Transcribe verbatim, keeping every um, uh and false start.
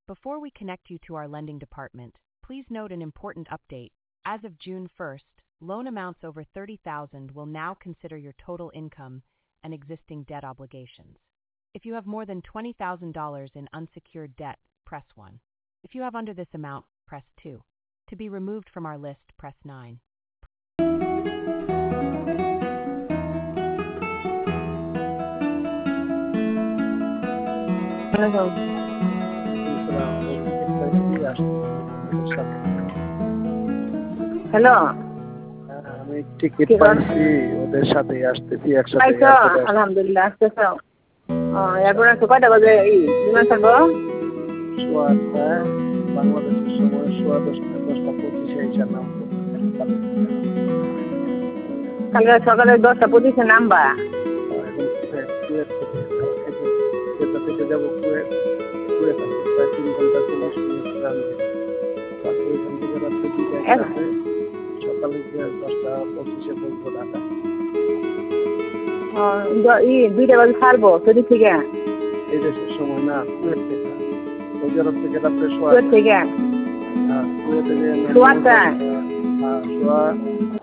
Before we connect you to our lending department, please note an important update. As of June first, loan amounts over thirty thousand will now consider your total income and existing debt obligations. If you have more than twenty thousand dollars in unsecured debt, press one. If you have under this amount, press two. To be removed from our list, press nine. Hello, আমি ticket পাইছি, ওদের সাথে আসতেছি একসাথে। আলহামদুলিল্লাহ আসতেছ। এরপর কয়টা বাজে এই বিমান ছাড়বো? সোয়া আটটা, বাংলাদেশের সময় সোয়া দশটা দশটা পঁচিশে এসে নামবো। কালকে সকালে দশটা পঁচিশে নামবা? থেকে যাবো কুয়েত, কুয়েত আছে প্রায় তিন ঘন্টা চল্লিশ মিনিট রানবে। তারপর এখান থেকে রাত্রে দুইটা আছে, সকালে দশটা পঁচিশে পৌঁছবো ঢাকা। দুইটা বাজে ছাড়বো সৌদি থেকে? এই দেশের সময় না, কুয়েত থেকে। সৌদি আরব থেকে রাত্রে সোয়া কুয়েত থেকে? হ্যাঁ, কুয়েত থেকে সোয়াটা? হ্যাঁ, সোয়া